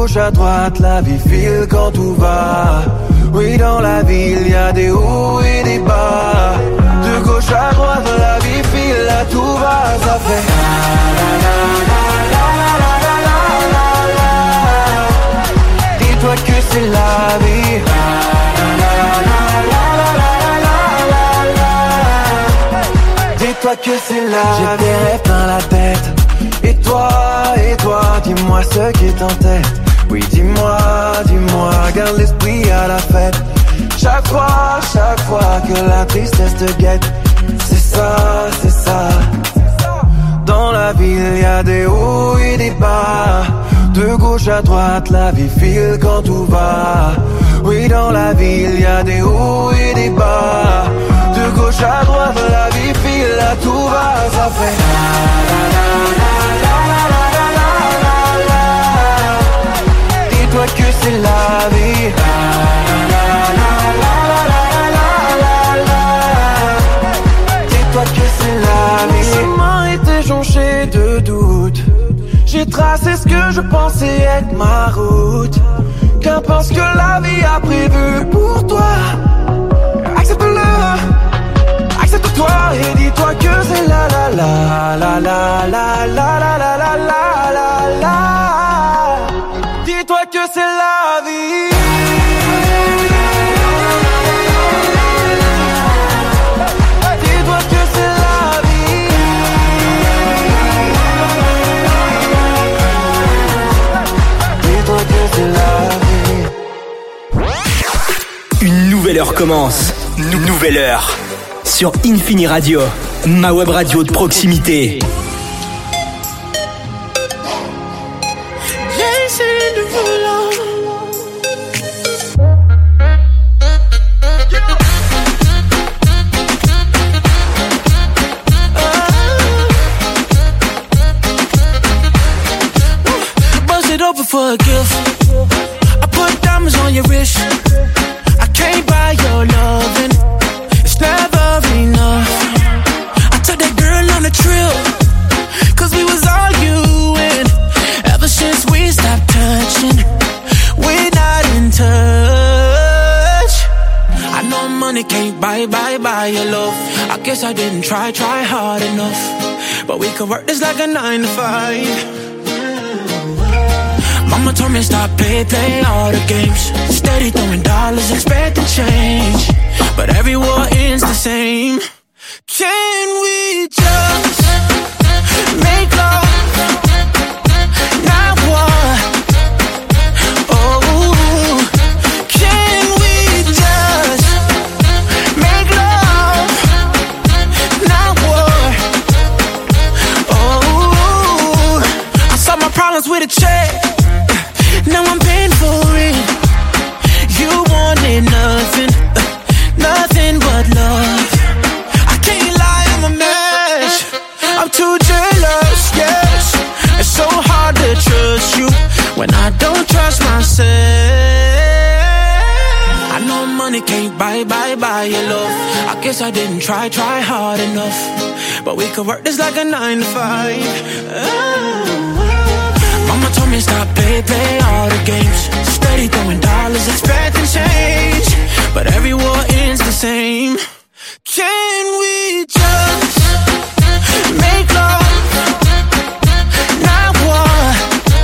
gauche à droite, la vie file quand tout va. Oui, dans la ville, y a des hauts et des bas. De gauche à droite, la vie file, là tout va, ça fait la la la la la la la la la. Dis-toi que c'est la vie. La la la la la la la la. Dis-toi que c'est la vie. J'ai des rêves dans la tête. Et toi, dis-moi ce qui est en tête. Oui, dis-moi, garde l'esprit à la fête. Chaque fois que la tristesse te guette. C'est ça. Dans la ville, y a des hauts et des bas. De gauche à droite, la vie file quand tout va. Oui, dans la ville, y a des hauts et des bas. De gauche à droite, la vie file, là tout va, ça fait la la la la la la la la la. Dis-toi que c'est la vie. La la la la la la la. Dis-toi que c'est la vie. Mon chemin était jonché de doutes. J'ai tracé ce que je pensais être ma route. Qu'importe ce que la vie a prévu pour toi. Accepte-le, accepte-toi et dis-toi que c'est la la la la la la la la la la la la. Dis-toi que c'est la vie. Dis-toi que c'est la vie. Dis-toi que c'est la vie. Une nouvelle heure commence. Nouvelle heure. Sur Infini Radio, ma web radio de proximité. Bust it open for a gift. I put diamonds on your wrist. I can't buy your loving. It's never enough. I took that girl on a trip, 'cause we was arguing. Ever since we stopped touching, we're not in touch. I know money can't buy your love. I guess I didn't try hard enough. But we could work this like a 9 to 5. Mama told me stop play all the games. Steady throwing dollars, expecting change. But every war ends the same. Can we just make love? Now what? Oh, can we just make love? Now what? Oh, I solved my problems with a check. Now I'm paying for it. You wanted nothing but love. I can't lie, I'm a mess. I'm too jealous, yes. It's so hard to trust you when I don't trust myself. I know money can't buy your love. I guess I didn't try hard enough. But we could work this like a 9 to 5. Mama told me stop play all the games. Steady throwing dollars, expecting change. But every war ends the same. Can we just make love? Now what?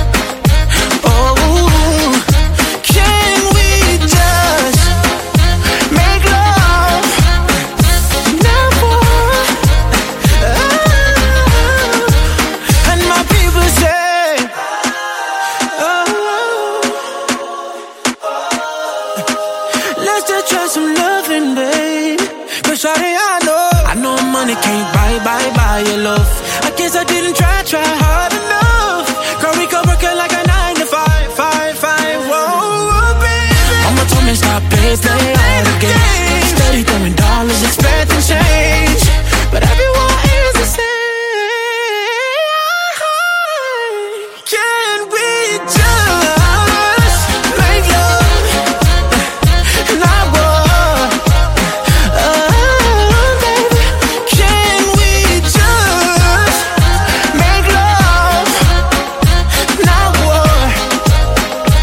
Oh, can we just make love? Now what? Oh, and my people say, let's just try some loving, babe. 'Cause shawty, I know money can't buy your love. I guess I didn't try hard enough. Girl, we could work it like a 9 to 5. Whoa, baby. Mama told me stop play all the games. Steady throwing dollars, expecting change. But everyone is the same. Can we just make love? Not what? Baby, can we just make love? Not what?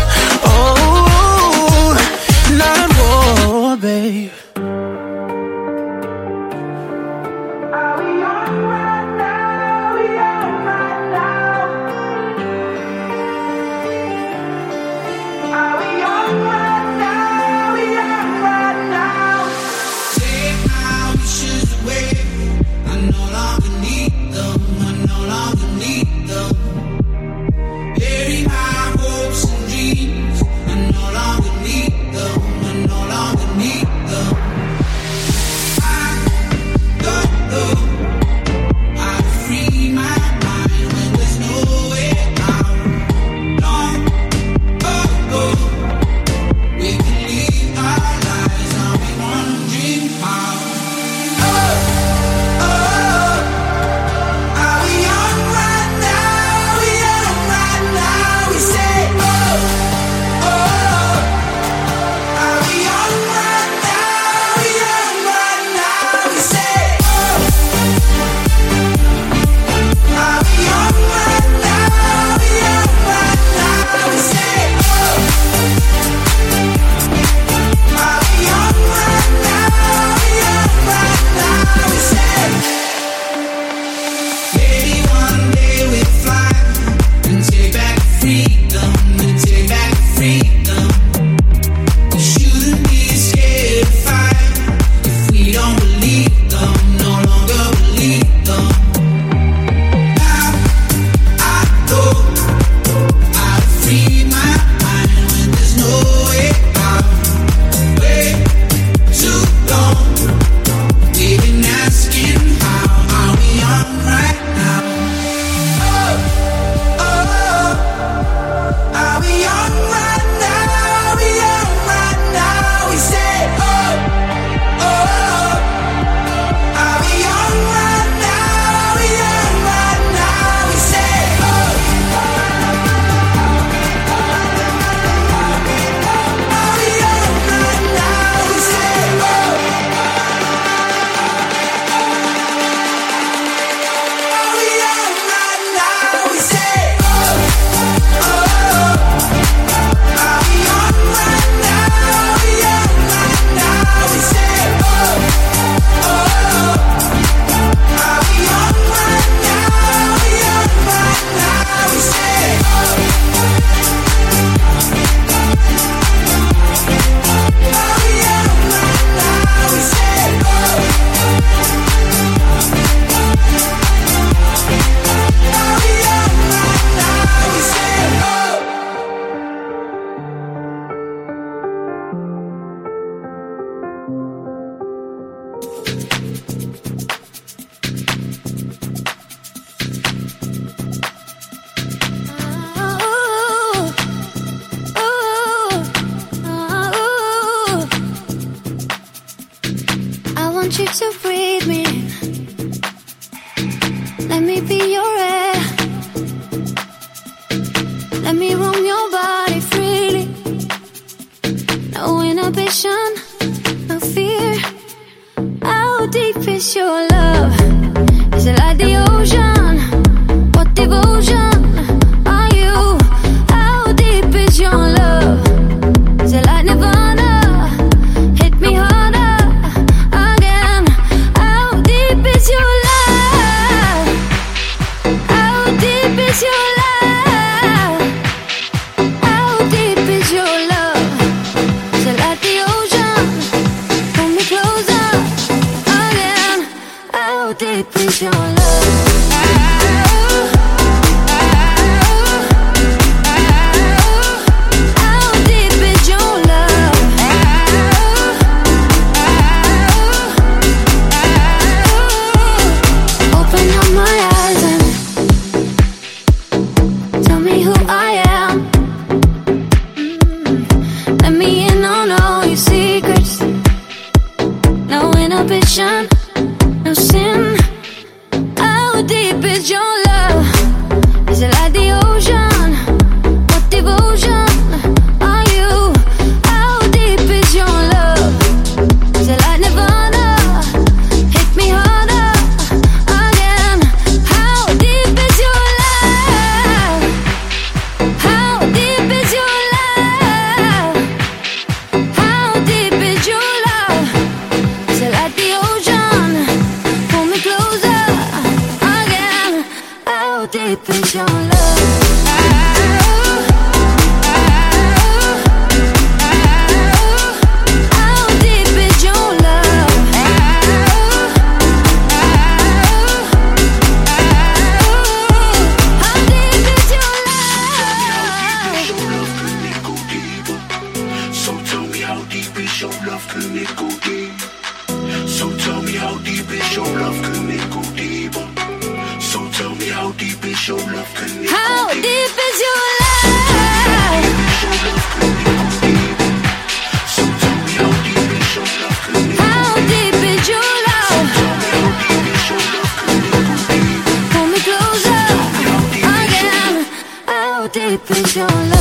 to breathe me. Let me be your air. Let me roam your body freely. No inhibition, no fear. How deep is your love? Is it like the ocean? What devotion are you? How deep is your love? Is it like Nirvana? Hit me harder again. How deep is your love? How deep is your love? How deep is your love? Is it like the ocean? Pull me closer again. How deep is your love? No sin. How deep is your love? Is it like the ocean? What devotion are you? How deep is your love? Is it like Nirvana? Hit me harder again. How deep is your love? How deep is your love? How deep is your love? Is it like the ocean? Pull me closer again. How deep is your love? How deep is your love? How deep is your love? So tell me how deep is your love, can it go deep? So tell me how deep is your love, can it go deeper? So tell me how deep is your love, can it go deeper? How deep is your love? So tell me how deep is your love, can it go How deep is your love? Tell me how deep is your love, can it go deeper? Pull me closer again. How deep is your love?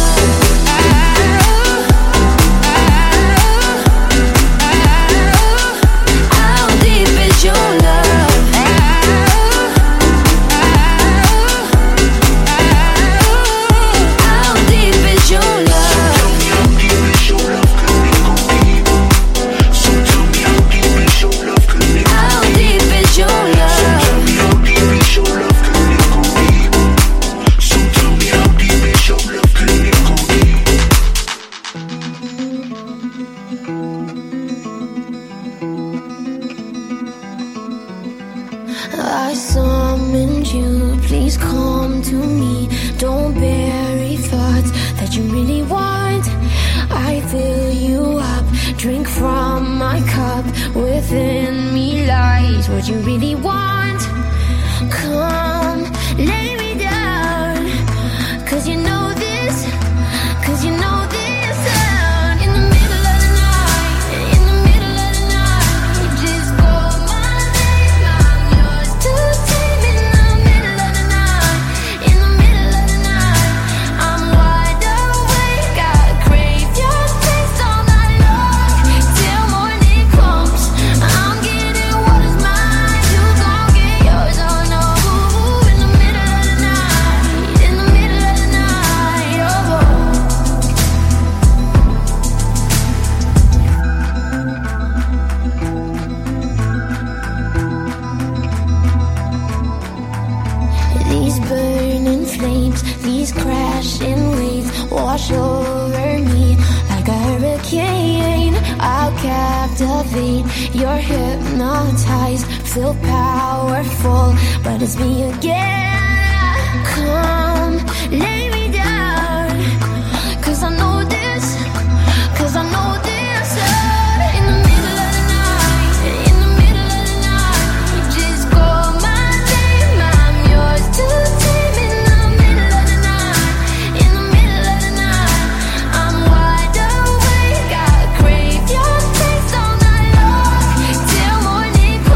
How deep is your love? How deep is your love? Tell me how deep is your love, can it go deeper? So tell me how deep is your love, can it go How deep is your love? Tell me how deep is your love, can it go deeper? So tell me how deep is your love, can it go deeper? I summoned you, please come to me. Don't bury thoughts that you really want. I fill you up, drink from my cup. Within me lies what you really want. Come, lay me down, 'cause you know this, 'cause you know this. In the middle of the night, in the middle of the night, just call my name, I'm yours to tame. In the middle of the night, in the middle of the night, I'm wide awake, I crave your taste all night long. Till morning comes, I'm getting what is mine, you gon' get yours, oh no. In the middle of the night, in the middle of the night, oh. These burning flames, these crashing waves wash over me like a hurricane. I'll captivate, you're hypnotized, feel powerful, but it's me again. Come, lay me down, 'cause I know this, 'cause I know this. In the middle of the night, in the middle of the night, just call my name, I'm yours to tame. In the middle of the night, in the middle of the night, I'm wide awake, I crave your taste all night long. Till morning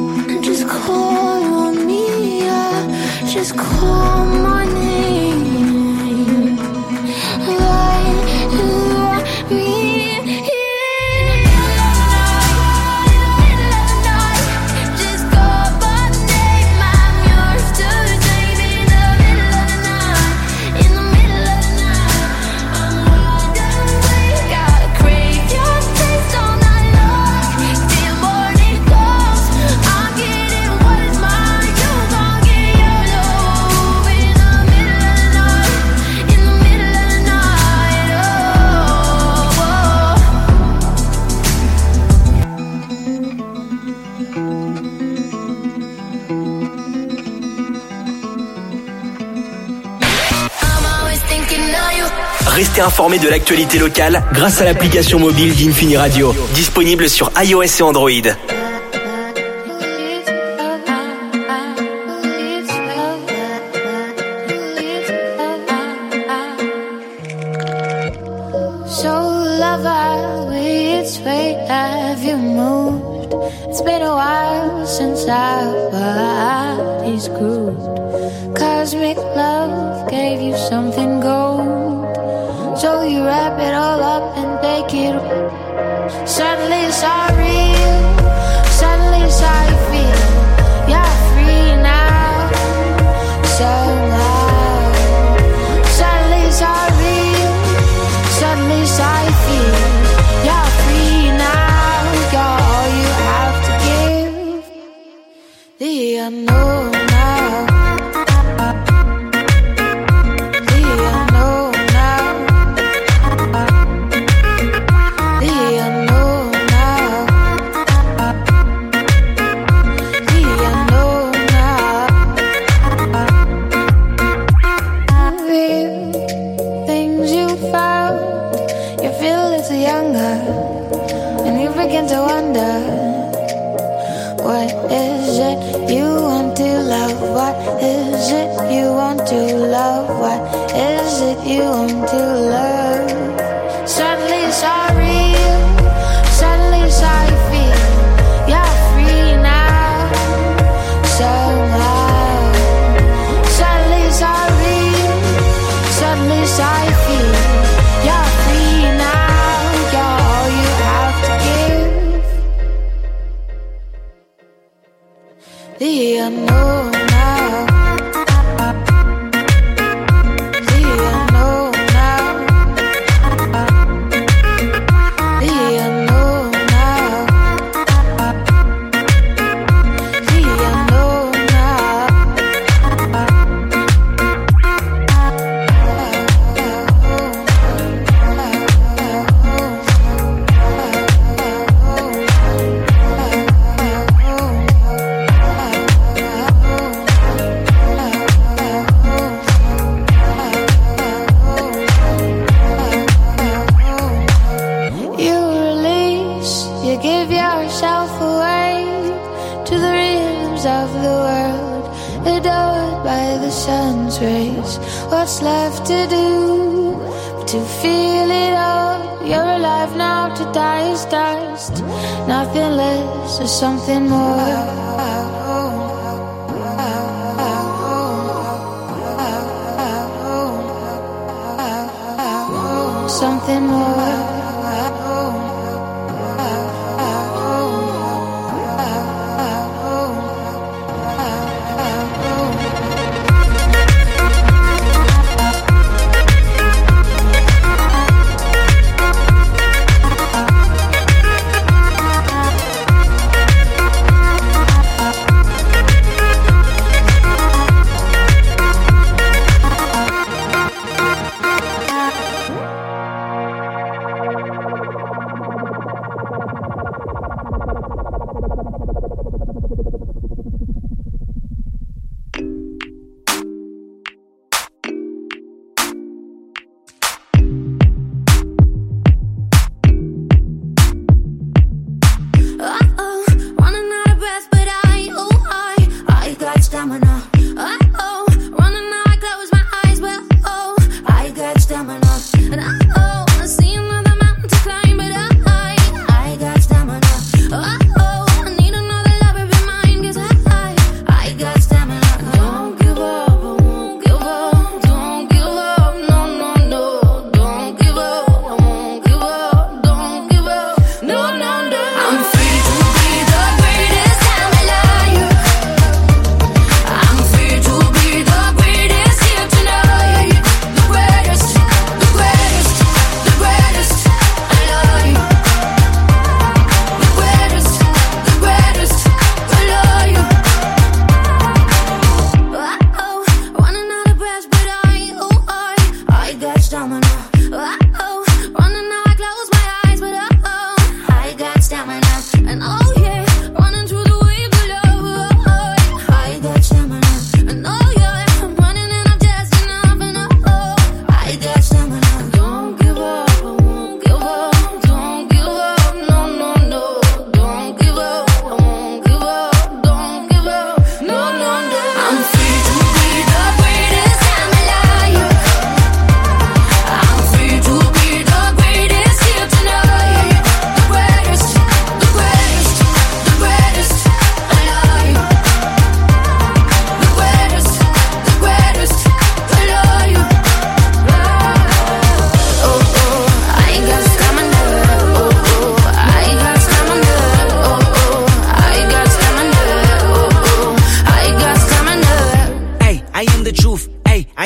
Just call on me, yeah. Just call my name. Light me. Restez informés de l'actualité locale grâce à l'application mobile d'Infini Radio, disponible sur iOS et Android. So lover, which way have you moved? It's been a while since our bodies grooved. Cosmic love gave you something gold. So you wrap it all up and take it. Suddenly it's all real. Suddenly it's how you feel. You're free now. Somehow. Suddenly it's all real. Suddenly it's how you feel. You're free now. You're all you have to give. The unknown now. To wonder, what is it you want to love? What is it you want to love? What is it you want to love? Suddenly it's all real. Suddenly it's how you feel. You're free now. Somehow. Suddenly it's all real. Suddenly it's how you feel. You're free now. You're all you have to give. The unknown now. The unknown now. The unknown now. The unknown now. Give yourself away to the rhythms of the world, adored by the sun's rays. What's left to do but to feel it all? You're alive now, to die is dust. Nothing less or something more. Something more.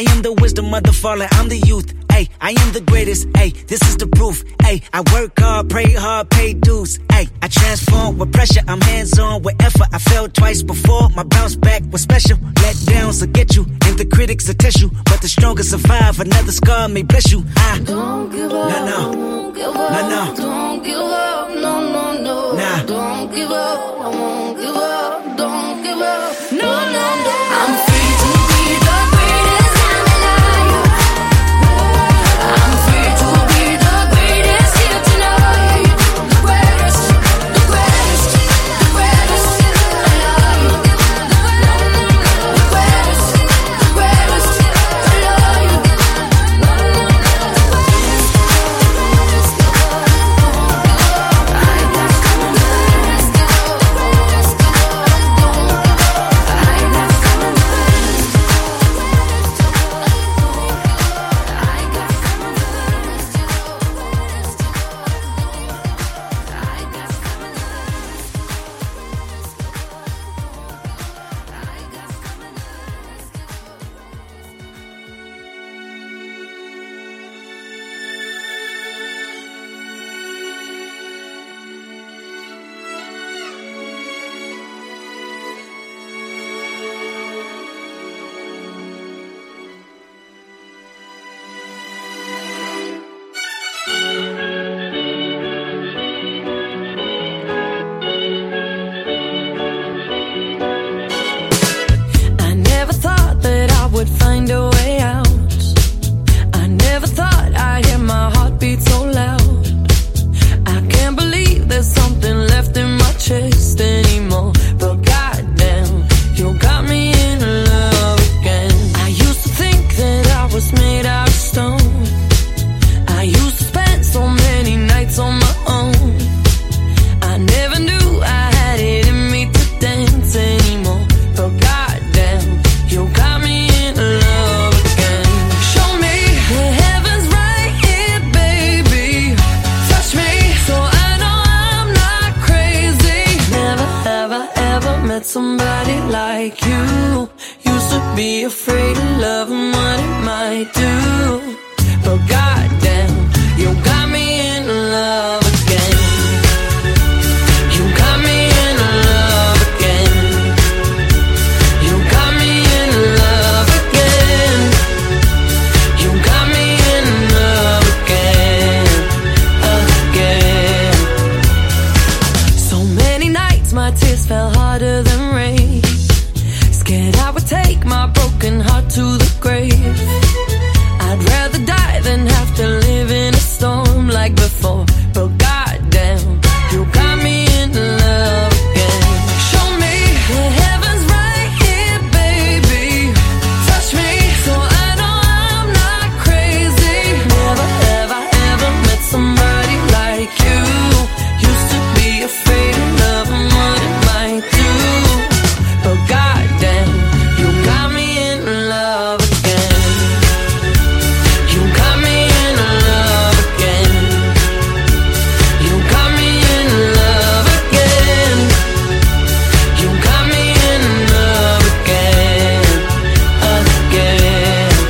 I am the wisdom of the fallen, I'm the youth. Ay, I am the greatest, ay, this is the proof. Ay, I work hard, pray hard, pay dues. Ay, I transform with pressure, I'm hands-on with effort. I fell twice before, my bounce back was special. Let downs will get you, and the critics will test you. But the strongest survive, another scar may bless you. I don't give up, no, no. won't give up, no. Don't give up, no, no, no. Nah. Don't give up, I won't give up, don't give up, no, no, no. I'm free to be the greatest I'm alive. I'm free to be the greatest here tonight. The greatest, the greatest, the greatest alive. The greatest, the greatest alive. I never thought that I would find a way out. I never thought I'd hear my heartbeat so loud. I can't believe there's something left in my chest anymore. But goddamn, you got me in love again. I used to think that I was made out of stone. I used to spend so many nights on my own. I never knew I had it in me to dance anymore. But goddamn, you got me in love again. Show me the heavens right here, baby. Touch me so I know I'm not crazy. Never, ever, ever met somebody like you. Used to be afraid of love and what it might do. But goddamn, you got me in love again. You got me in love again. You got me in love again. You got me in love again, again. So many nights my tears fell harder than rain. Scared I would take my broken heart to the grave. I'd rather die than have to live in a storm like before. But goddamn, you got me in love again. Show me the heavens right here, baby. Touch me so I know I'm not crazy. Never, ever, ever met somebody like you. Used to be afraid of love and what it might do. But goddamn, you got me in love again. You got me in love again. You got me in love again. You got me in love again, again.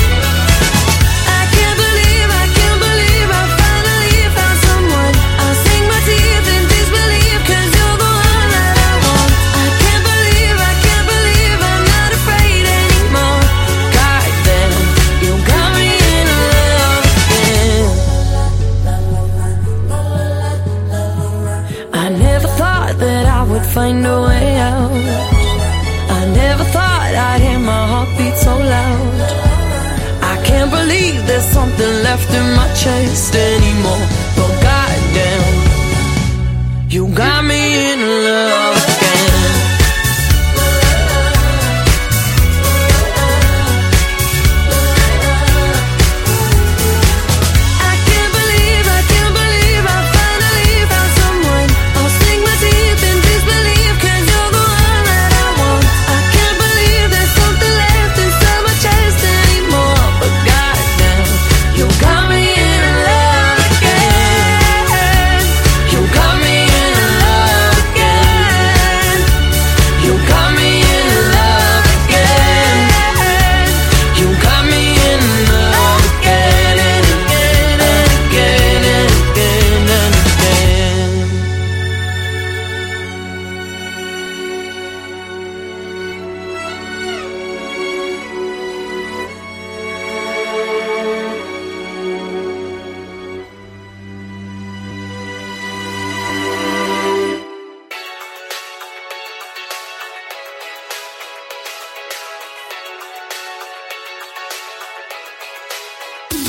I can't believe I finally found someone. I'll sink my teeth in disbelief, 'cause you're the one that I want. I can't believe I'm not afraid anymore. Goddamn, you got me in love again. I never thought that I would find a way out. I never thought I'd hear my heartbeat so loud. I can't believe there's something left in my chest anymore. But goddamn, you got me in love again. I can't believe I finally found someone. I'll sink my teeth in disbelief, 'cause you're the one that I want. I can't believe there's something left inside my chest anymore. But goddamn, you got me in love again. You got me in love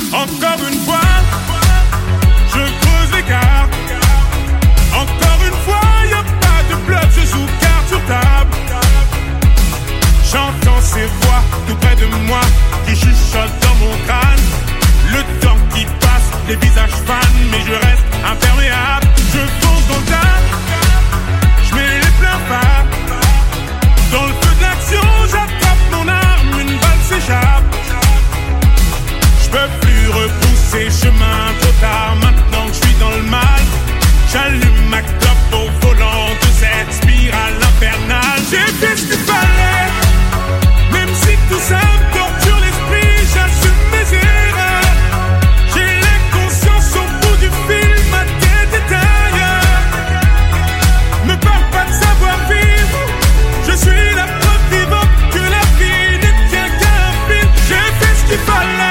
Encore une fois, je creuse l'écart. Encore une fois, y'a pas de bluff, je joue carte sur table. J'entends ces voix tout près de moi qui chuchotent dans mon crâne. Le temps qui passe, les visages fanent, mais je reste imperméable. Je fonce dans le tas, je mets les pleins phares. Dans le feu de l'action, j'attrape mon arme, une balle s'échappe. Je peux plus repousser chemin trop tard, maintenant que je suis dans le mal. J'allume ma clope au volant de cette spirale infernale. J'ai fait ce qu'il fallait, même si tout ça me torture l'esprit, j'assume mes erreurs. J'ai l'inconscience au bout du fil, ma tête est ailleurs. Me parle pas de savoir-vivre, je suis la preuve vivante que la vie ne tient qu'à un fil. J'ai fait ce qu'il fallait.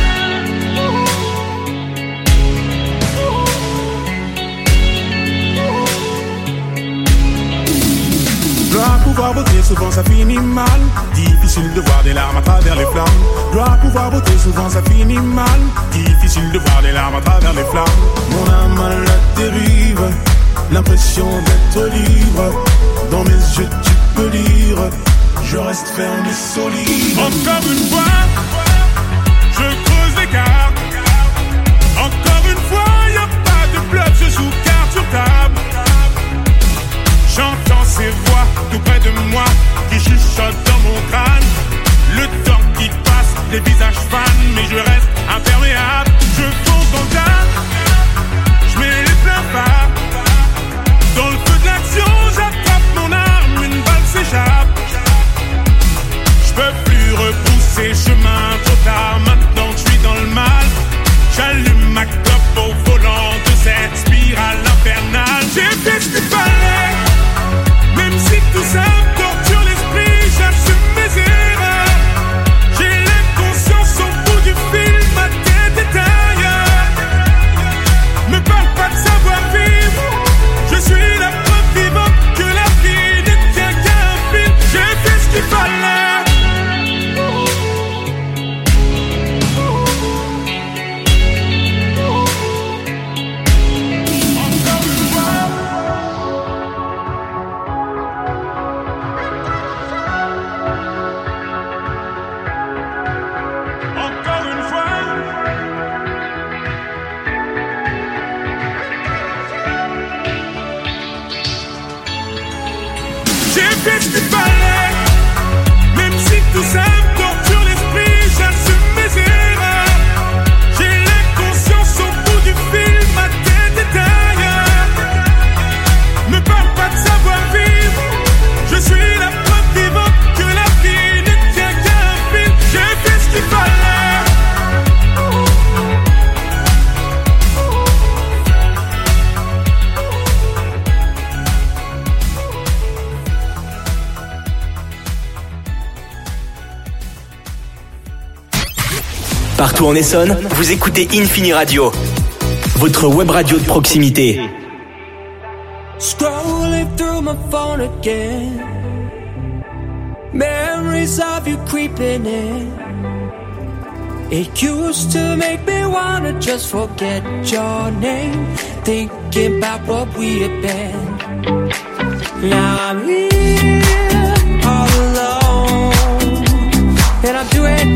Dois pouvoir voter, souvent ça finit mal. Difficile de voir des larmes à travers les flammes. Dois pouvoir voter, souvent ça finit mal. Difficile de voir des larmes à travers les flammes. Mon âme à la dérive, l'impression d'être libre. Dans mes yeux tu peux lire, je reste ferme et solide. Encore une fois, je creuse l'écart. Encore une fois, y'a pas de bluff, je joue carte sur table. J'entends ces voix tout près de moi qui chuchotent dans mon crâne. Le temps qui passe, les visages fanent, mais je reste imperméable. Je fonce dans le tas, je mets les pleins phares. Dans le feu de l'action, j'attrape mon arme, une balle s'échappe. Je peux plus repousser chemin trop tard, maintenant que je suis dans le mal. J'allume ma clope au volant de cette spirale infernale. J'ai fait ce qu'il fallait, même si tout ça me torture l'esprit, j'assume mes erreurs. J'ai l'inconscience au bout du fil, ma tête est ailleurs. Me parle pas de savoir-vivre, je suis la preuve vivante que la vie ne tient qu'à un fil. J'ai fait ce qu'il fallait. J'ai fait ce qu'il fallait, même si tout ça me torture l'esprit, j'assume mes erreurs. J'ai l'inconscience au bout du fil, ma tête est ailleurs. Me parle pas de savoir-vivre, je suis la preuve vivante que la vie ne tient qu'à un fil. J'ai fait ce qu'il fallait. Partout en Essonne, vous écoutez Infini Radio, votre web radio de proximité. Scrolling through my phone again, memories of you creeping in. It used to make me wanna just forget your name, thinking about what we had been. Now I'm here all alone, and I'm doing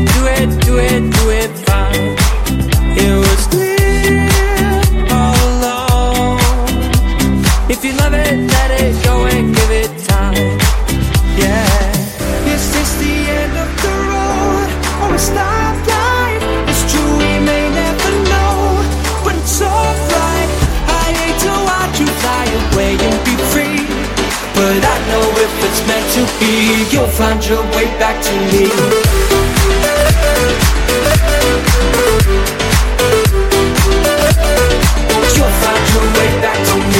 fine. It was clear all along. If you love it, let it go and give it time. Yeah. Is this the end of the road, or a stoplight? It's true, we may never know, but it's alright. I hate to watch you fly away and be free, but I know if it's meant to be, you'll find your way back to me. You'll find your way back to me.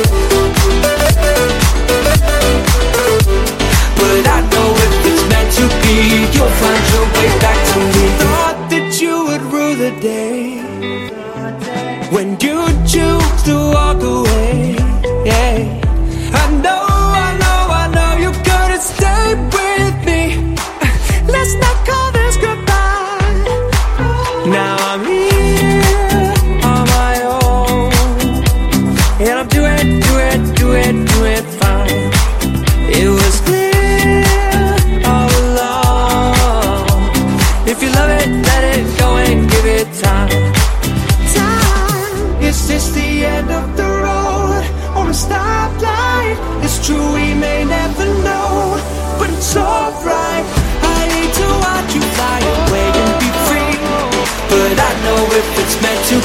But I know if it's meant to be, you'll find your way back to me. Thought that you would rule the day when you choose to walk away. Yeah, I know you couldn't stay with me. Let's not call this goodbye.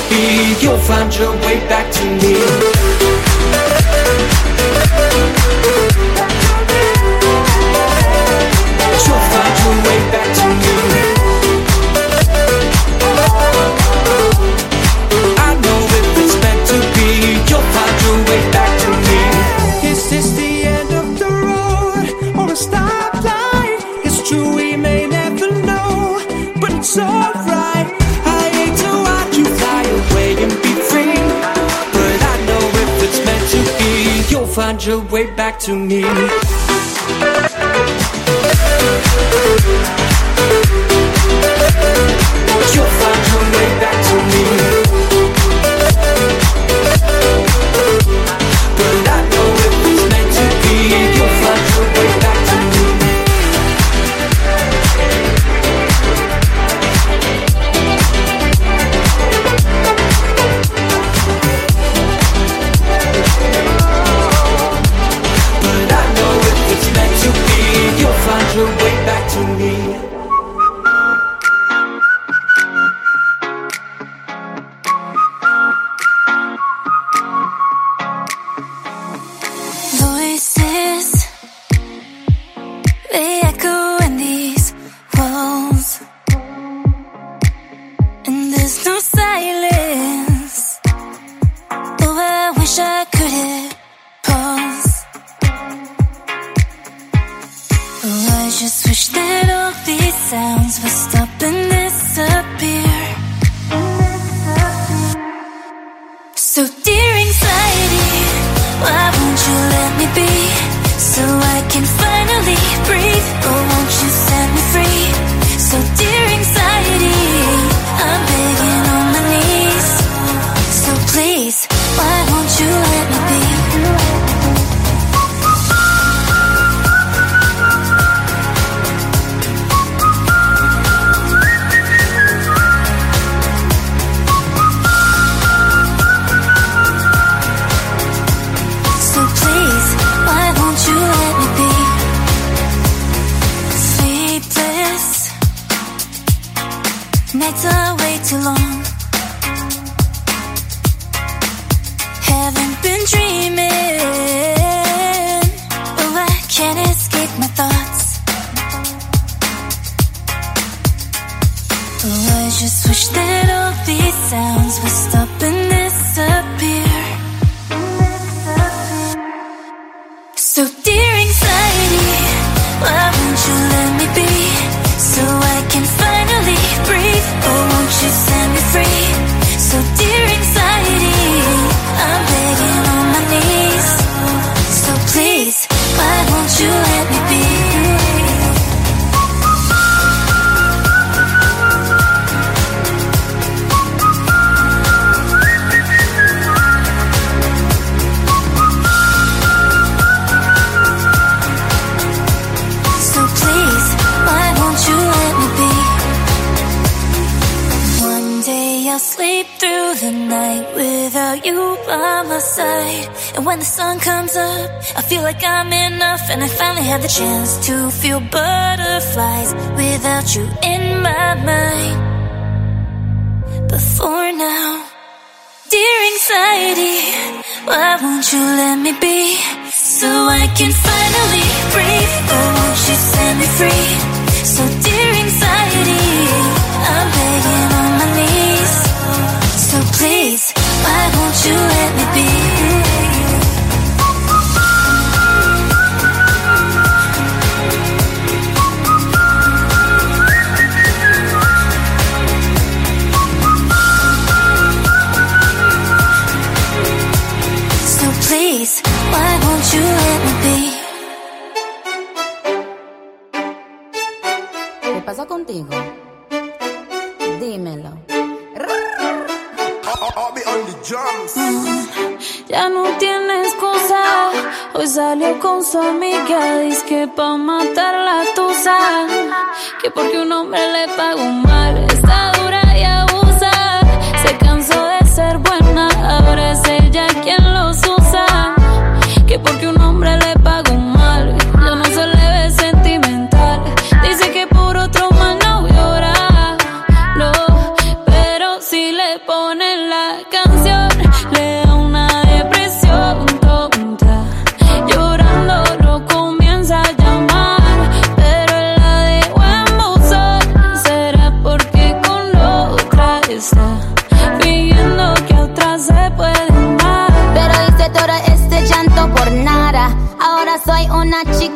be, you'll find your way back to me. You'll find your way back to me. I know if it's meant to be, you'll find your way back to me. Is this the end of the road or a stoplight? It's true, we may never know, but it's alright. I hate to watch you fly away and be free, but I know if it's meant to be, you'll find your way back to me. You'll find your way back to me. But I know if it's meant to be, you'll find your way back to me. But I know if it's meant to be, you'll find your way back to me. Voices, they echo in these walls, and there's no silence. Oh, I wish I could hit pause. Oh, I just wish that all these sounds would stop and disappear. So dear anxiety, why won't you let me be, so I can finally breathe? Oh, won't you set me free? So dear anxiety, I'm begging on my knees. So please, why won't you let me be? So please, why won't you let me be? Sleepless nights are way too long. Haven't been dreaming. Oh, I can't escape my thoughts. Oh, I just wish that all these sounds would stop and disappear. So dear anxiety, why won't you let me be, so I can finally breathe? Oh, won't you set me free? So dear anxiety, I'm begging on my knees. So please, why won't you let me be? So please, why won't you let me be? One day I'll sleep through the night without you by my side. And when the sun comes up, I feel like I'm enough, and I finally have the chance to feel butterflies without you in my mind. But for now, dear anxiety, why won't you let me be, so I can finally breathe? Oh, won't you set me free? So dear anxiety, I'm begging on my knees. So please, why won't you let me be? So please, why won't you let me be? ¿Qué pasa contigo? Dímelo. Ya no tiene excusa. Hoy salió con su amiga, dice que pa' matar la tusa, que porque un hombre le pagó mal, está dura y abusa. Se cansó de ser buena, ahora es ella quien los usa, que porque un hombre le pagó mal, ya no se le ve sentimental. Dice que por otro más no llora, no, pero si le ponen la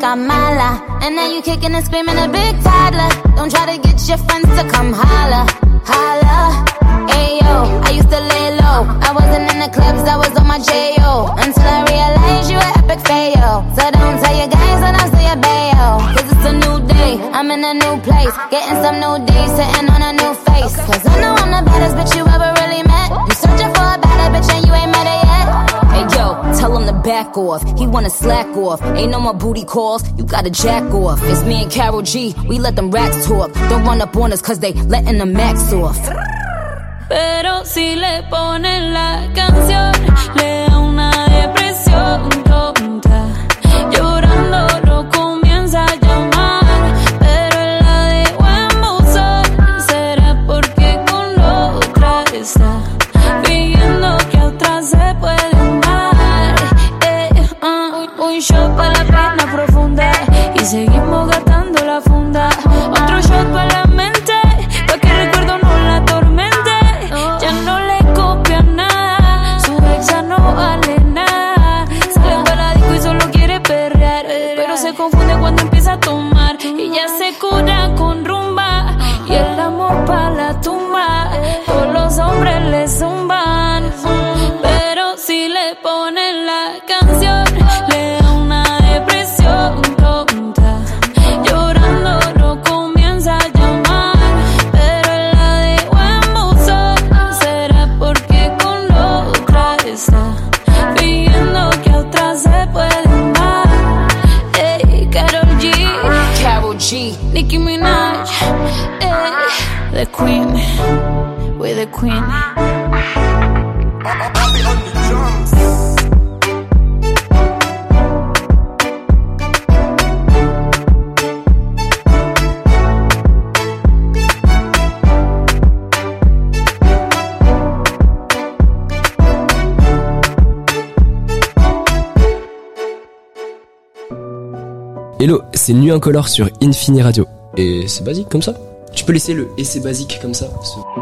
I'm mala. And now you kicking and screaming a big toddler. Don't try to get your friends to come holla, holla. Ayo, I used to lay low. I wasn't in the clubs, I was on my J.O. Until I realized you were epic fail. So don't tell your guys when I say a bail. Cause it's a new day, I'm in a new place. Getting some new days, sitting on a new face. Cause I know I'm the baddest bitch you ever really met. You searching for a better bitch and you ain't met her yet. Hey yo, tell him to back off. He wanna slack off. Ain't no more booty calls, you gotta jack off. It's me and Karol G, we let them racks talk. Don't run up on us cause they letting the max off. Pero si le ponen la canción, le da una depresión tonta. Llorando lo comienza a llamar, pero él la dejó en buzón. Será porque con otra está pidiendo que a otra se puede amar. Un shot para la pena profunda y seguimos gastando la funda. Otro shot para la mente, pa' que el recuerdo no la atormente. Ya no le copia nada, su ex ya no vale nada. Sale para la disco y solo quiere perrear, pero se confunde cuando empieza a tomar. Y ya se cura con rumba y el amor pa' la tumba. Todos los hombres le zumban, pero si le ponen la canción, le da una depresión tonta. Llorando lo comienza a llamar, pero él la dejó en buzón. Será porque con otra está pidiendo que a otra se puede amar. Hey, Karol G, Nicki Minaj, hey, the queen, we're the queen. Hello, c'est Nuit Incolore sur Infini Radio. Et c'est basique comme ça. Tu peux laisser le « et c'est basique » comme ça.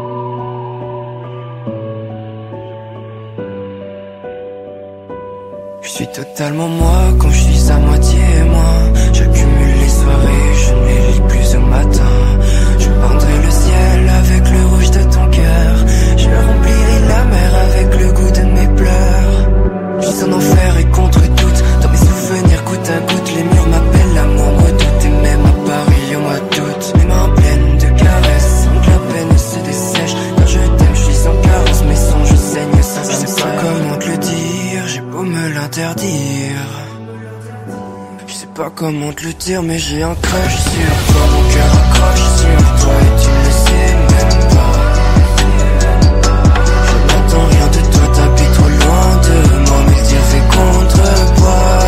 Je suis totalement moi quand je suis à moitié moi. J'accumule les soirées, je ne les lis plus au matin. Je peindrai le ciel avec le rouge de ton cœur. Je remplirai la mer avec le goût de mes pleurs. Je suis en enfer et contre toute. Dans mes souvenirs goutte à goutte, les murs m'appellent, l'amour me doute. Et même à Paris au mois d'août, mes mains pleines de caresses, sans que la peine se dessèche. Quand je t'aime, je suis sans carence, mes songes saignent sans cesse. Je sais pas comment te le dire, j'ai beau me l'interdire. Je sais pas comment te le dire, mais j'ai un crush sur toi. Mon cœur accroche sur toi et tu ne le sais même pas. Je n'attends rien de toi, t'habites trop loin de moi, mais le dire fait contrepoids.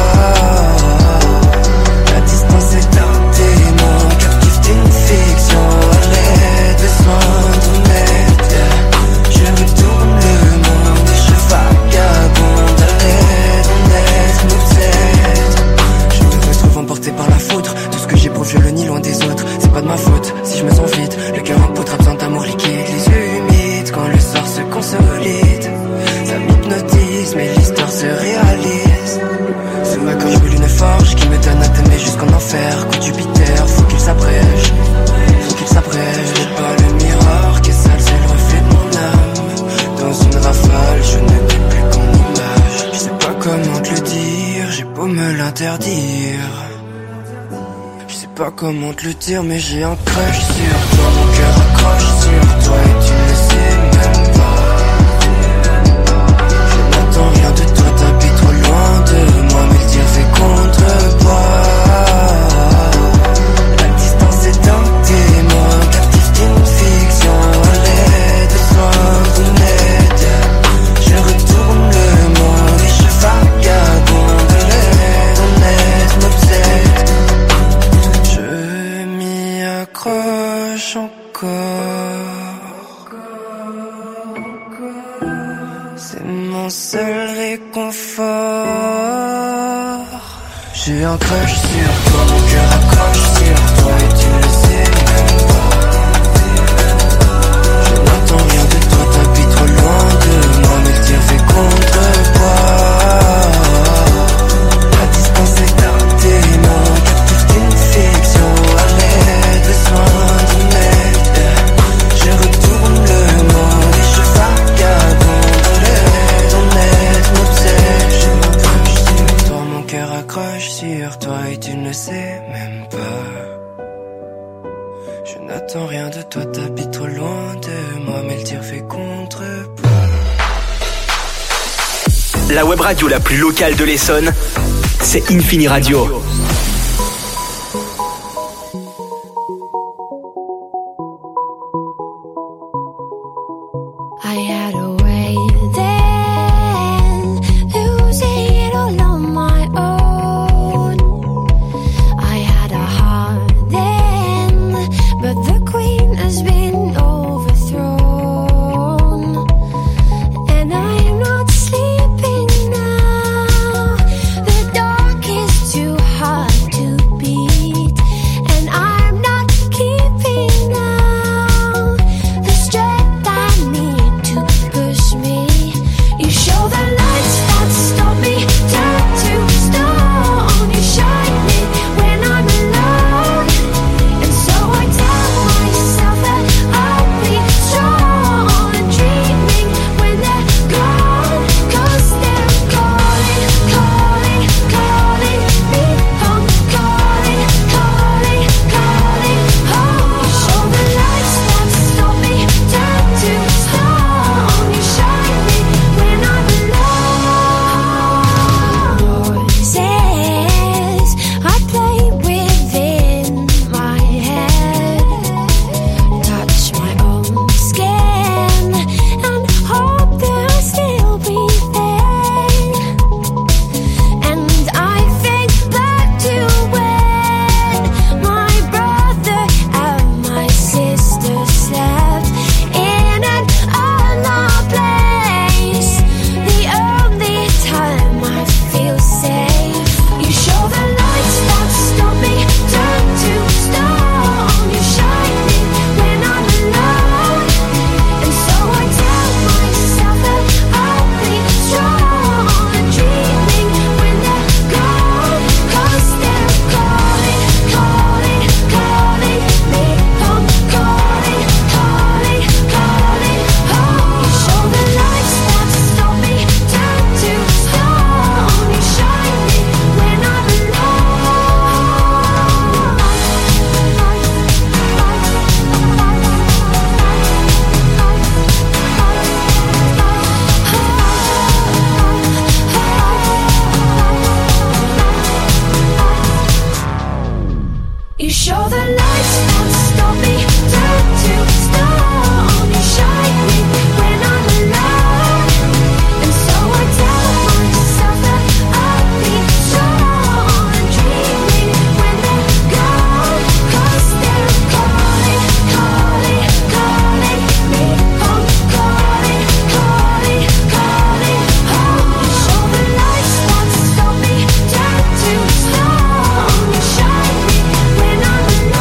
La distance est un démon, captif d'une fiction. Allez, besoin ton aide. Je retourne le monde et je vagabonde. Allez, ton aide m'obsède. Je me retrouve emporté par la foudre. Tout ce que j'éprouve, je le nie loin des autres. C'est pas de ma faute si je me sens vide. Le cœur en poutre a besoin d'amour liquide. Les yeux humides quand le sort se consolide. Ça m'hypnotise, mais l'histoire se réalise. Sous ma corps je brûle une forge qui me donne à t'aimer jusqu'en enfer. Coup de Jupiter, faut qu'il s'abrège. Faut qu'il s'abrège. J'ai pas le miroir qui est sale, c'est le reflet de mon âme. Dans une rafale, je ne vis plus qu'en image. Je sais pas comment te le dire, j'ai beau me l'interdire. Je sais pas comment te le dire, mais j'ai un crush sur toi. Mon cœur accroche sur toi et tu ne le sais même pas. Je n'attends rien de toi, t'habites trop loin de moi, mais le dire fait contrepoids. La distance est un démon, captif d'une fiction. Allez, besoin d'une aide. Je retourne le monde et je vagabonde. Allez, ton aide m'obsède. Je m'y accroche encore. C'est mon seul réconfort. J'ai un crush sur toi, mon cœur accroche sur toi et tu le sais même pas. Je n'entends rien de toi, t'habites trop loin de moi, mais le tir fait contrepoids. La distance est un démon. J'attends rien de toi, t'habites trop loin de moi, mais le tir fait contre-poids. La web radio la plus locale de l'Essonne, c'est Infini Radio. I had a way then, losing it all on my own. I had a heart then, but the queen has been overthrown. And I'm not sleeping now, the dark is too hard to beat. And I'm not keeping now the strength I need to push me. You show the lights that stop me, turn to stone. You shine me when I'm alone, and so I tell myself that I'll be strong. And dreaming when they're gone, 'cause they're calling, calling, calling me home, calling, calling, calling home. You show the lights that stop me, turn to stone. You shine me when I'm alone. Voices I play within my head, touch my own skin and hope they'll still be there. And I think back to when my brother and my sister slept in an unknown place. The only time I feel safe. You show the lights that stop me, turn to stone. You shine me when I'm alone, and so I tell myself that I'll be strong. And dreaming when they're gone, 'cause they're calling, calling, calling me home, calling, calling, calling home. You show the lights that stop me, turn to stone. You shine me when I'm You show the lights that stop me, turn to stone. You shine me when I'm alone, and so I tell myself that I'll be strong. And dreaming when they're gone, 'cause they're calling, calling, calling me home, calling, calling, calling home. You show the lights that stop me, turn to stone. You shine me when I'm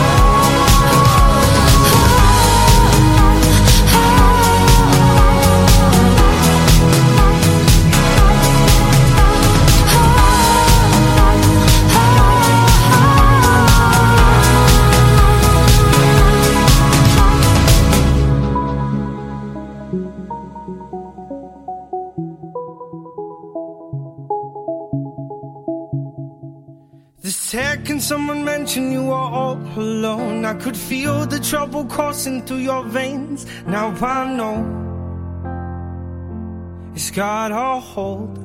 The second someone mentioned you were all alone, I could feel the trouble coursing through your veins. Now I know it's got a hold.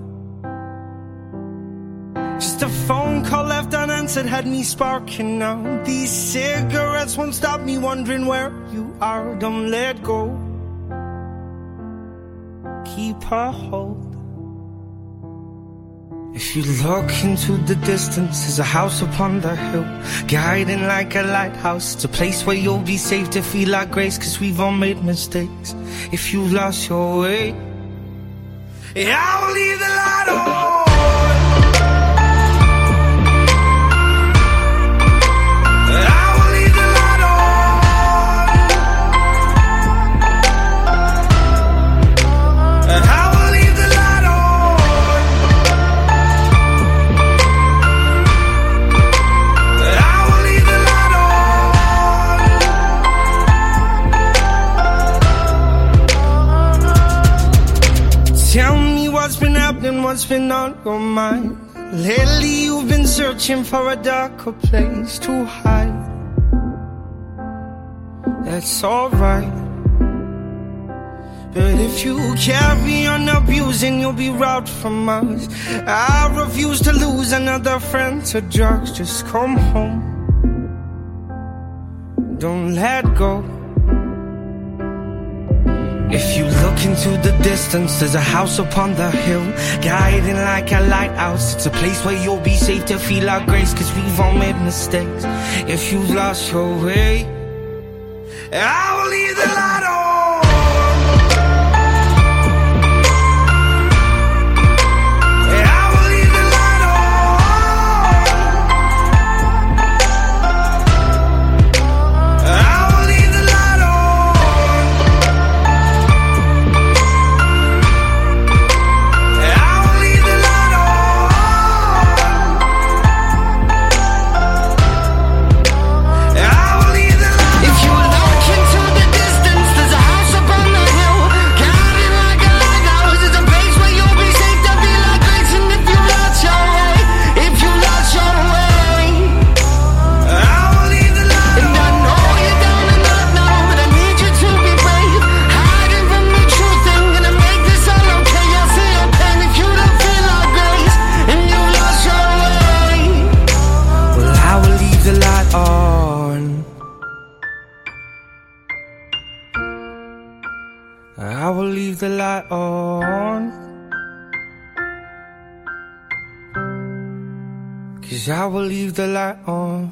Just a phone call left unanswered had me sparking now. These cigarettes won't stop me wondering where you are. Don't let go, keep a hold. If you look into the distance, there's a house upon the hill, guiding like a lighthouse. It's a place where you'll be safe to feel like grace, 'cause we've all made mistakes. If you lost your way, I will leave the light on. Tell me what's been happening, what's been on your mind. Lately you've been searching for a darker place to hide. that's alright. But if you carry on abusing, you'll be robbed from us. I refuse to lose another friend to drugs. Just come home, don't let go. If you look into the distance, there's a house upon the hill, guiding like a lighthouse. It's a place where you'll be safe to feel our grace, cause we've all made mistakes. If you've lost your way, I will leave the light on. I will leave the light on, 'cause I will leave the light on.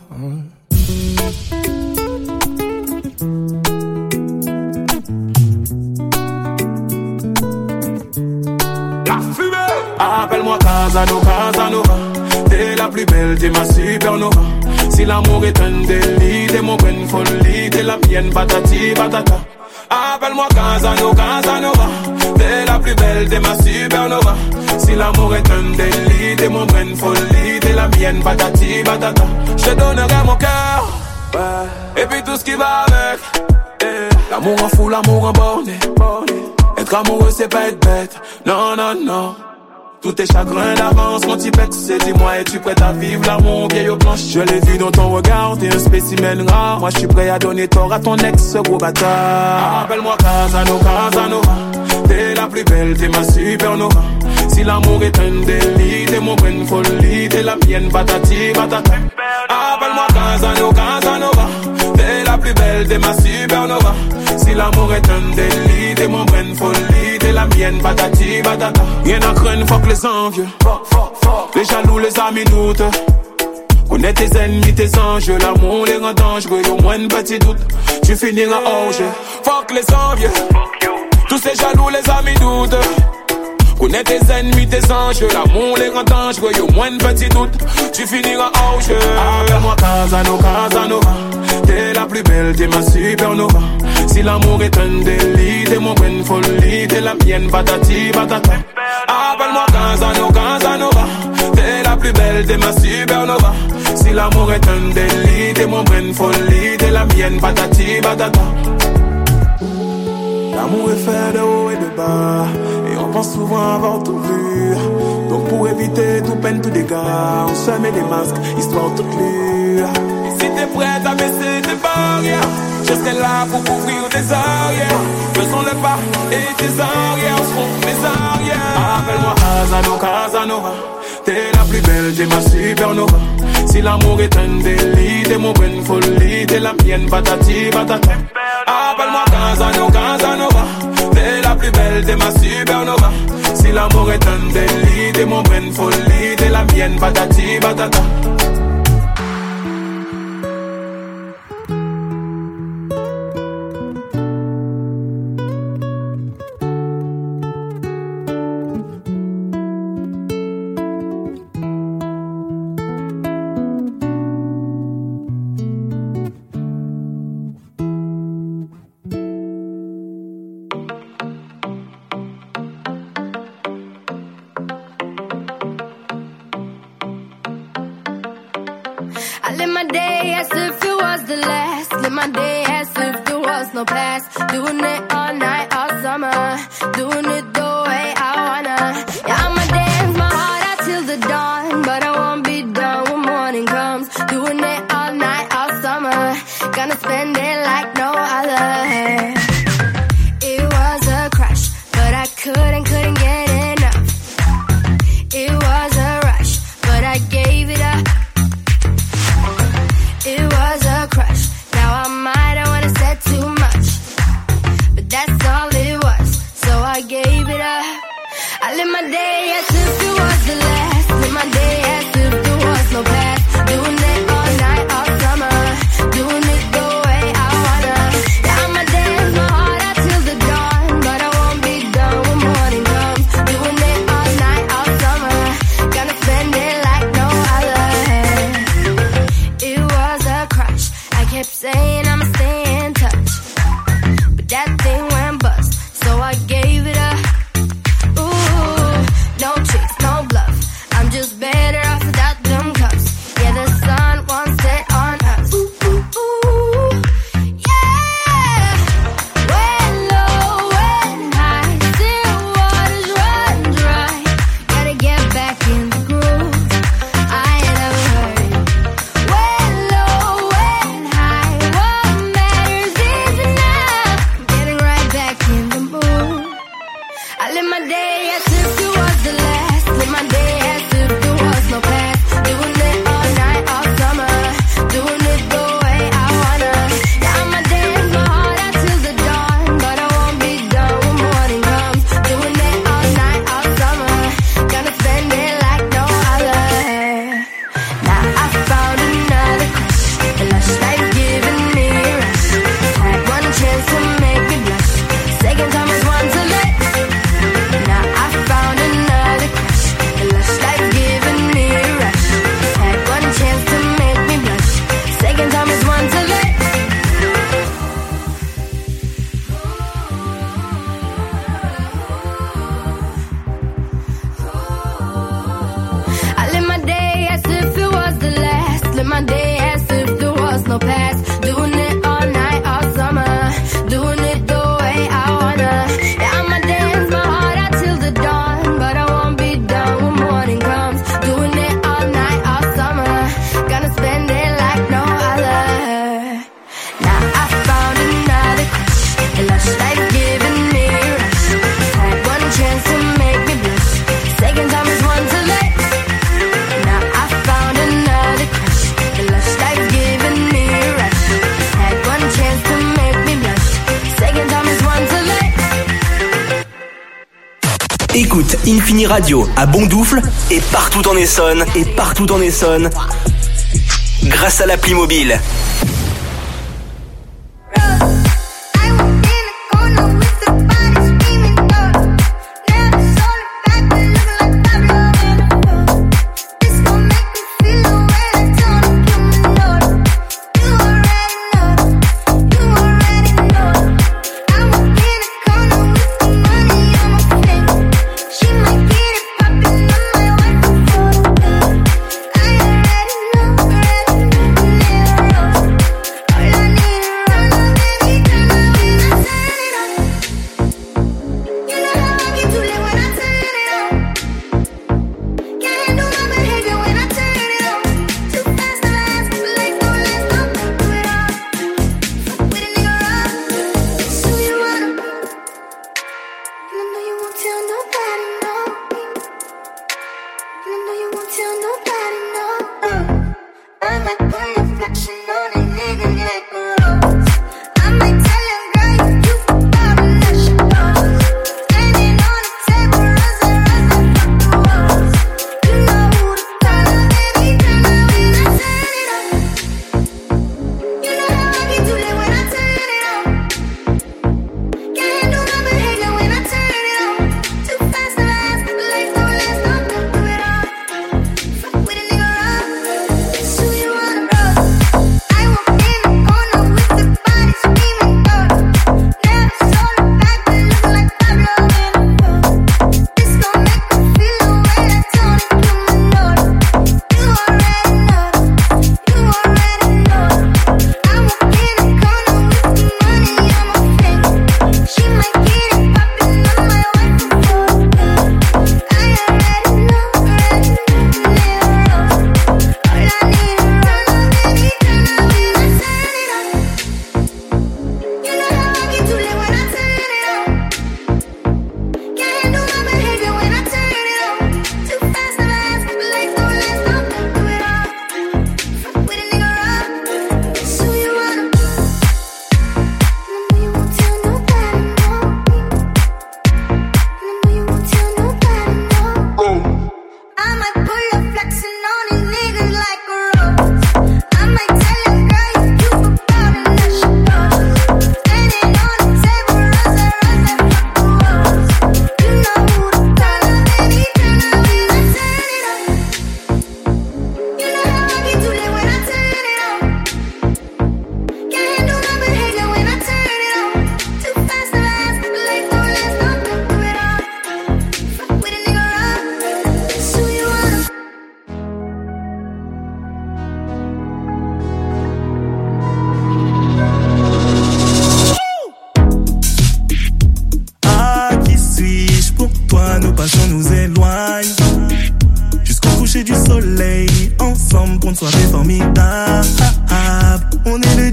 La fumée. Appelle-moi Casanova, t'es la plus belle, t'es ma supernova. Si l'amour est un délit, t'es mon bonne folie, t'es la mienne, patati patata. Appelle-moi Casanova, t'es la plus belle, t'es ma supernova. Si l'amour est un délit, t'es mon bonne folie, t'es la mienne, patati patata. Je te donnerai mon cœur, ouais, et puis tout ce qui va avec, yeah. L'amour en fou, l'amour en borné. Être amoureux c'est pas être bête, non non non. Tous tes chagrins d'avance, mon petit pex, dis-moi, es-tu prête à vivre l'amour vieille aux planches? Je l'ai vu dans ton regard, t'es un spécimen rare. Moi je suis prêt à donner tort à ton ex, gros bâtard. Appelle-moi Casanova, t'es la plus belle, t'es ma supernova. Si l'amour est un délit, t'es mon bonne folie, t'es la mienne, patati patata. Appelle-moi Casanova, t'es la plus belle, t'es ma supernova. Si l'amour est un délit, t'es mon bonne folie, t'es la mienne, patati patata. Rien à craindre, fuck les envieux, les jaloux, les amis doutent. Connais tes ennemis, tes enjeux, l'amour les rend dangereux, au moins un petit doute, tu finiras hors jeu. Fuck les envieux, tous ces jaloux, les amis doutent. Connais tes ennemis, tes enjeux, l'amour les rend dangereux, au moins un petit doute, tu finiras hors jeu. Appelle-moi Casanova, t'es la plus belle, t'es ma supernova. Si l'amour est un délit, t'es mon bonne folie, t'es la mienne, patati patata. Appelle-moi Casanova, t'es la plus belle, t'es ma supernova. Si l'amour est un délit, t'es mon bonne folie, t'es la mienne, patati patata. L'amour est fait de haut et de bas, et on pense souvent avoir tout vu. Donc pour éviter tout peine, tout dégâts, on se met des masques, histoire toute lue. Et si t'es prête à baisser tes barrières, je serai là pour couvrir tes arrières. Faisons le pas et tes arrières seront mes arrières. Appelle-moi Casanova, t'es la plus belle, t'es ma supernova. Si l'amour est un délit, t'es mon bonne folie, t'es la mienne, patati patata. Appelle-moi Casanova, t'es la plus belle, t'es ma supernova. Si l'amour est un délit, t'es mon bonne folie, t'es la mienne, patati patata. I live my day as if it was the last. Live my day as if there was no past. Doing it all night, all summer. Doing it the way I wanna. Yeah, I'ma dance my heart out till the dawn. But I won't be done when morning comes. Doing it all night, all summer. gonna spend it like no other. It was a crush, but I couldn't get enough. It was a rush, but I gave it up. It was a crush, now I might have wanna said too much, but that's all it was, so I gave it up. I live my day as if it was the last, live my day as if there was no past, doing it all night, all summer, doing it the way I wanna. Yeah, I'ma dance my heart out till the dawn, but I won't be done when morning comes, doing it all night, all summer, gonna spend it like no other. It was a crush, I kept saying I'ma stay in touch, but that thing went bust, so I gave it up. No tricks, no bluff, I'm just better off without them cups. Yeah, the sun won't set on us. Yeah. When low, when high, still waters run dry. Gotta get back in the groove, I ain't never heard it. When low, when high, what matters is enough. Getting right back in the mood. I live my day as if it was the last, live my day as if there was no past, doing it all night, all summer, doing it the way I wanna. Yeah, I'ma dance my heart out till the dawn, but I won't be done when morning comes, doing it all night, all summer, gonna spend it like no other. Now I found another crush, a lush life giving me a rush, had one chance to make me blush, second time was one to let. Now I found another crush, a lush life giving me a rush, had one chance to make me blush, second time is one to let. I live my day as if it was the last, live my day as if there was no past, doing it all night, all summer, doing it the way I wanna. Yeah, I'ma dance my heart out till the dawn, but I won't be done when morning comes, doing it all night, all summer, gonna spend it like no other. Now I found another crush, a lush life giving me a rush, had one chance to make me blush, second time is one to let. Now I found another crush, a lush life giving me a rush, had one chance to make me blush, second time is one to let. Écoute Infini Radio à Bondoufle et partout en Essonne, grâce à l'appli mobile. I already know.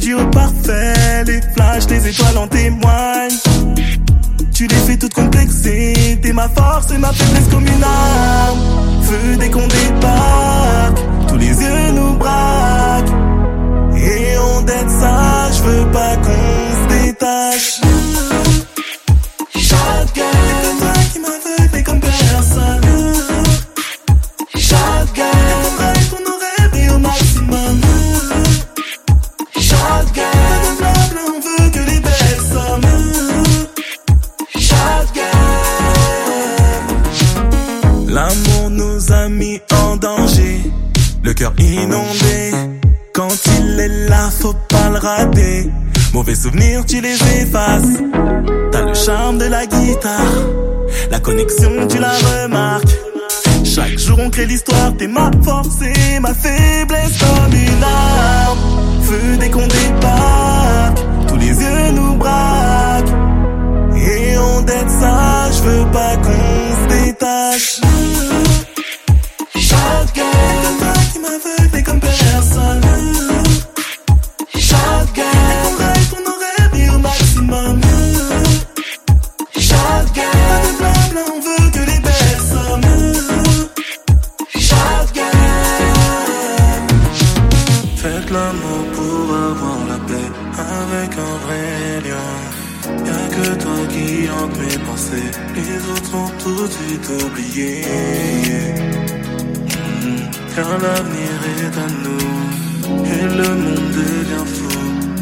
duo parfait, les flashs, les étoiles en témoignent. Tu les fais toutes complexées, t'es ma force et ma faiblesse comme une arme. Feu dès qu'on débarque, tous les yeux nous braquent. Et on d'être ça, je veux pas qu'on se détache. Shotgun, c'est toi qui m'aveugle comme personne. Shotgun, rêve pour nos rêves et au maximum. Shotgun, on veut que les belles sommes. Shotgun, l'amour nous a mis en danger, le cœur inondé. Quand il est là, faut pas le rater. Mauvais souvenirs, tu les effaces. T'as le charme de la guitare, la connexion, tu la remarques. Chaque jour on crée l'histoire, t'es ma force et ma faiblesse comme une arme. Feu dès qu'on débarque, tous les yeux nous braquent. Et on d'être ça, je veux pas qu'on se détache. Shotgun, c'est toi qui m'aveugle comme personne. Shotgun, on rêve pour nos rêves et au maximum. Shotgun, bla on veut que les belles sommes. Shotgun, faites l'amour pour avoir la paix avec un vrai lion. Y'a que toi qui hante mes pensées, les autres sont tout de suite oubliés. Car l'avenir est à nous et le monde devient fou.